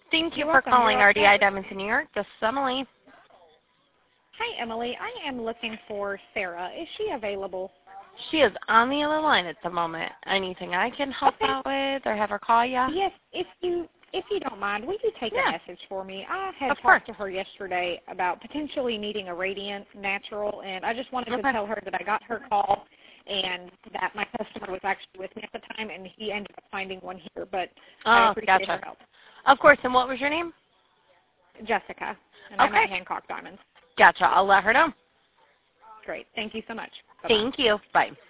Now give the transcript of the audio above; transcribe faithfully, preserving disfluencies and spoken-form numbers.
Thank you You're for welcome. You're calling R D I welcome. Diamonds in New York. This is Emily. Hi, Emily. I am looking for Sarah. Is she available? She is on the other line at the moment. Anything I can help Okay. out with or have her call you? Yes, if you if you don't mind, will you take Yeah. a message for me? I had Of talked course. to her yesterday about potentially needing a Radiant Natural, and I just wanted Okay. to tell her that I got her call and that my customer was actually with me at the time, and he ended up finding one here, but I Oh, appreciate gotcha. her help. Of course. And what was your name? Jessica, and I'm Okay. at Hancock Diamonds. Gotcha. I'll let her know. Great. Thank you so much. Bye-bye. Thank you. Bye.